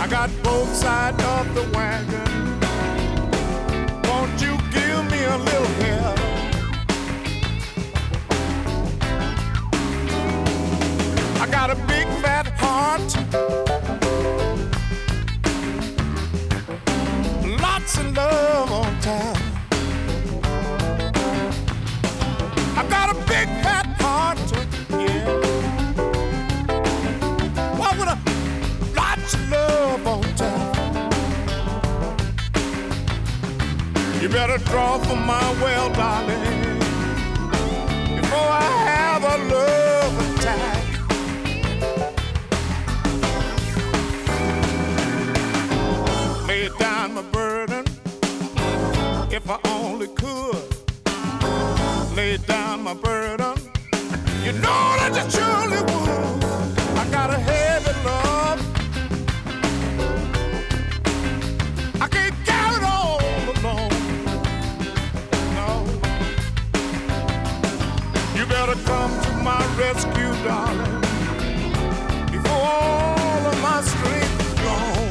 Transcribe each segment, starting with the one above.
I got both sides of the wagon. Won't you give me a little help? I got a big fat heart, lots of love on tap. I got a big fat heart, yeah. Why would I? Lots of love on tap. You better draw from my well, darling, before I have a love attack. Lay down my burden, if I only could. Lay down my burden, you know that you surely would. I got a heavy love, I can't carry it all alone. No, you better come to my rescue, darling, before all of my strength is gone.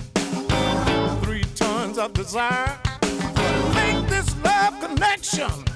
Desire, make this love connection